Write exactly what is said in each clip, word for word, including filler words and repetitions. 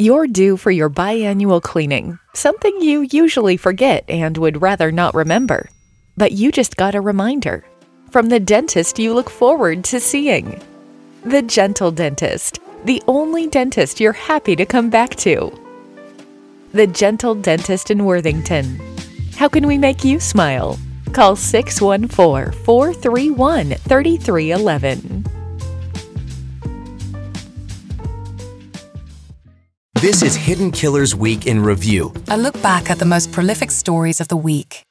You're due for your biannual cleaning, something you usually forget and would rather not remember. But you just got a reminder from the dentist you look forward to seeing. The Gentle Dentist, the only dentist you're happy to come back to. The Gentle Dentist in Worthington. How can we make you smile? Call six one four, four three one, three three one one. This is Hidden Killers Week in Review. A look back at the most prolific stories of the week.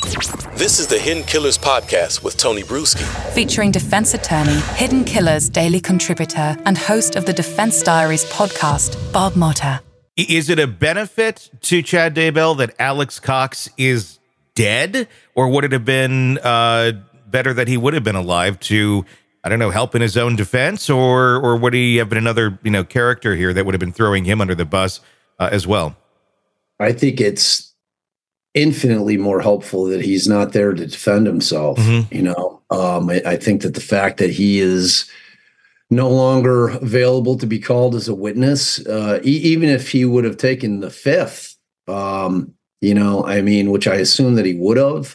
This is the Hidden Killers podcast with Tony Bruschi. Featuring defense attorney, Hidden Killers daily contributor, and host of the Defense Diaries podcast, Bob Motta. Is it a benefit to Chad Daybell that Alex Cox is dead? Or would it have been uh, better that he would have been alive to, I don't know, help in his own defense? Or or would he have been another, you know, character here that would have been throwing him under the bus uh, as well? I think it's infinitely more helpful that he's not there to defend himself. Mm-hmm. You know, um, I, I think that the fact that he is no longer available to be called as a witness, uh, e- even if he would have taken the fifth, um, you know, I mean, which I assume that he would have.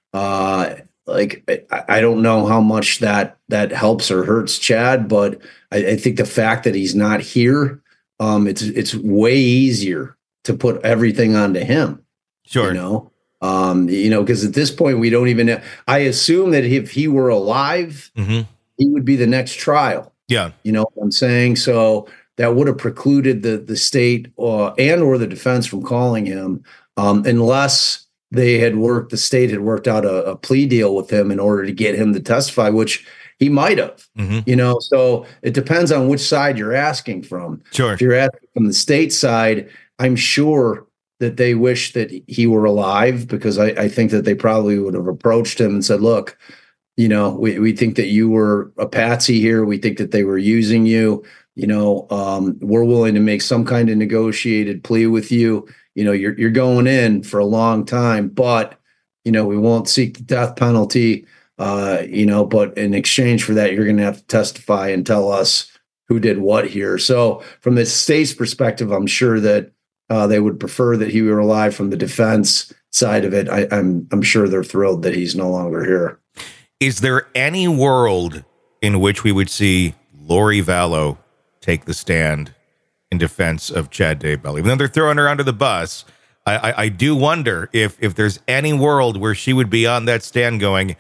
Uh, like, I, I don't know how much that that helps or hurts Chad, but I, I think the fact that he's not here, um, it's it's way easier to put everything onto him. Sure. You know, um, you know, because at this point we don't even. I assume that if he were alive, mm-hmm. he would be the next trial. Yeah. You know what I'm saying? So that would have precluded the the state uh, and or the defense from calling him um, unless they had worked, the state had worked out a, a plea deal with him in order to get him to testify, which he might have, mm-hmm. you know, so it depends on which side you're asking from. Sure. If you're asking from the state side, I'm sure that they wish that he were alive, because I, I think that they probably would have approached him and said, look, you know, we, we think that you were a patsy here. We think that they were using you. You know, um, we're willing to make some kind of negotiated plea with you. You know, you're you're going in for a long time, but, you know, we won't seek the death penalty, uh, you know, but in exchange for that, you're going to have to testify and tell us who did what here. So from the state's perspective, I'm sure that uh, they would prefer that he were alive. From the defense side of it, I, I'm I'm sure they're thrilled that he's no longer here. Is there any world in which we would see Lori Vallow take the stand in defense of Chad Daybell? Even though they're throwing her under the bus, I, I, I do wonder if if there's any world where she would be on that stand going,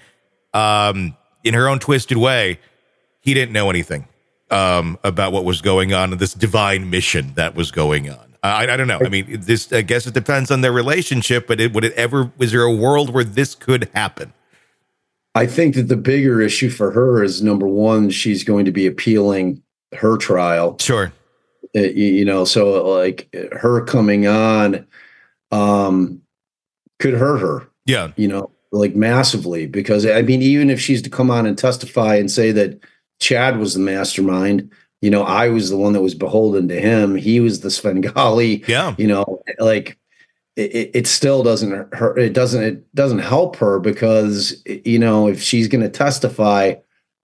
um, in her own twisted way, he didn't know anything um, about what was going on in this divine mission that was going on. I, I don't know. I mean, this, I guess it depends on their relationship, but it, would it ever, was there a world where this could happen? I think that the bigger issue for her is, number one, she's going to be appealing her trial. Sure. Uh, you, you know, so like her coming on um, could hurt her. Yeah. You know, like massively, because I mean, even if she's to come on and testify and say that Chad was the mastermind, you know, I was the one that was beholden to him. He was the Svengali. Yeah. You know, like it, it still doesn't hurt. It doesn't, it doesn't help her, because, you know, if she's going to testify,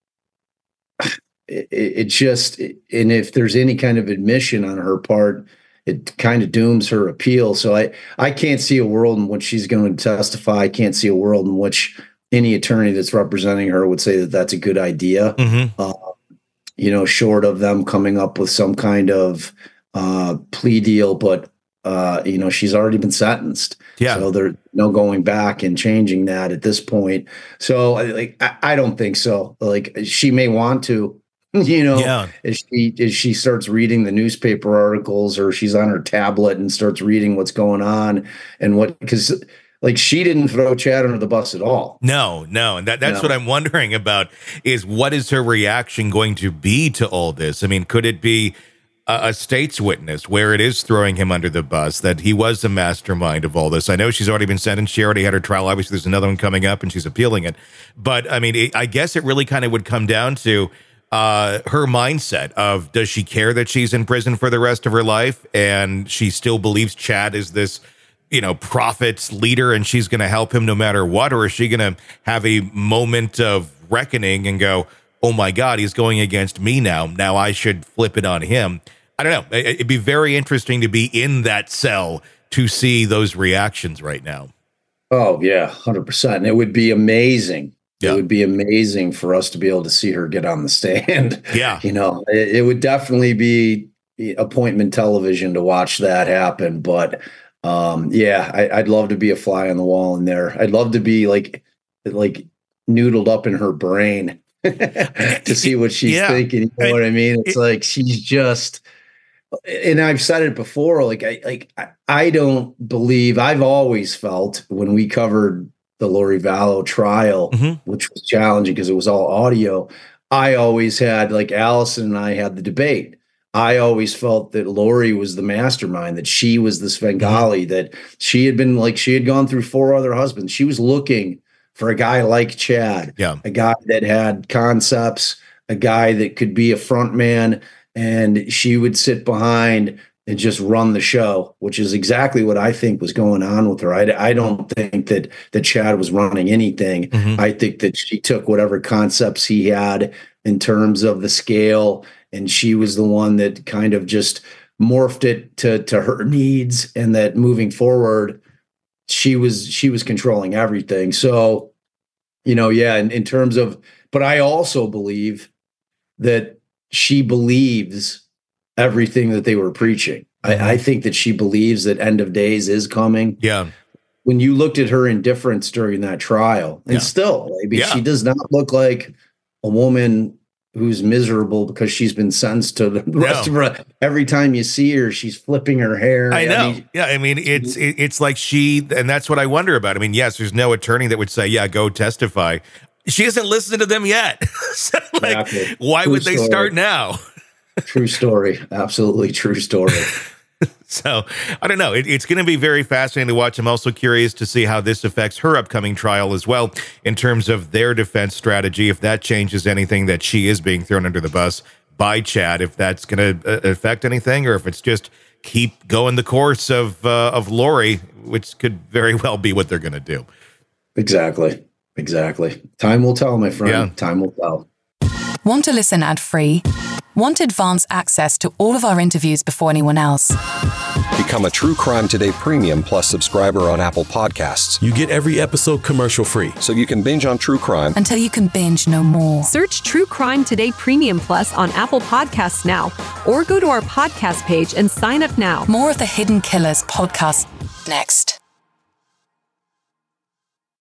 it, it just, and if there's any kind of admission on her part, it kind of dooms her appeal. So I, I can't see a world in which she's going to testify. I can't see a world in which any attorney that's representing her would say that that's a good idea. Mm-hmm. Uh, you know, short of them coming up with some kind of uh, plea deal, but uh, you know, she's already been sentenced. Yeah. So there's no going back and changing that at this point. So like, I, I don't think so. Like, she may want to, you know, yeah. as she as she starts reading the newspaper articles, or she's on her tablet and starts reading what's going on and what, because like she didn't throw Chad under the bus at all. No, no. And that, that's no. what I'm wondering about, is what is her reaction going to be to all this? I mean, could it be a, a state's witness where it is throwing him under the bus, that he was the mastermind of all this? I know she's already been sentenced. She already had her trial. Obviously, there's another one coming up and she's appealing it. But I mean, it, I guess it really kind of would come down to uh, her mindset of, does she care that she's in prison for the rest of her life? And she still believes Chad is this, you know, prophet's leader, and she's going to help him no matter what? Or is she going to have a moment of reckoning and go, oh my God, he's going against me now. Now I should flip it on him. I don't know. It'd be very interesting to be in that cell to see those reactions right now. Oh, yeah, one hundred percent. And it would be amazing. Yeah. It would be amazing for us to be able to see her get on the stand. Yeah. You know, it, it would definitely be appointment television to watch that happen. But um, yeah, I, I'd love to be a fly on the wall in there. I'd love to be like, like noodled up in her brain to see what she's yeah. thinking. You know what I mean? It's it, like, she's just, and I've said it before, like, I, like, I, I don't believe, I've always felt when we covered the Lori Vallow trial, mm-hmm. which was challenging because it was all audio. I always had, like, Allison and I had the debate. I always felt that Lori was the mastermind, that she was the Svengali, mm-hmm. that she had been like, she had gone through four other husbands. She was looking for a guy like Chad, yeah. a guy that had concepts, a guy that could be a front man, and she would sit behind and just run the show, which is exactly what I think was going on with her. I, I don't think that, that Chad was running anything. Mm-hmm. I think that she took whatever concepts he had in terms of the scale, and she was the one that kind of just morphed it to, to her needs, and that moving forward, she was, she was controlling everything. So, you know, yeah, in, in terms of, but I also believe that she believes everything that they were preaching. Mm-hmm. I, I think that she believes that end of days is coming. Yeah. When you looked at her indifference during that trial, and yeah. still, I mean, yeah. she does not look like a woman who's miserable because she's been sentenced to the no. rest of her. Every time you see her, she's flipping her hair. I know. I mean, yeah. I mean, it's, it's like she, and that's what I wonder about. I mean, yes, there's no attorney that would say, yeah, go testify. She hasn't listened to them yet. So, like, exactly. why true would they story. start now? True story. Absolutely true story. So I don't know. It, it's going to be very fascinating to watch. I'm also curious to see how this affects her upcoming trial as well, in terms of their defense strategy, if that changes anything, that she is being thrown under the bus by Chad, if that's going to uh, affect anything, or if it's just keep going the course of uh, of Lori, which could very well be what they're going to do. Exactly. Exactly. Time will tell, my friend. Yeah. Time will tell. Want to listen ad-free? Want advanced access to all of our interviews before anyone else? Become a True Crime Today Premium Plus subscriber on Apple Podcasts. You get every episode commercial-free, so you can binge on true crime until you can binge no more. Search True Crime Today Premium Plus on Apple Podcasts now, or go to our podcast page and sign up now. More of the Hidden Killers podcast next.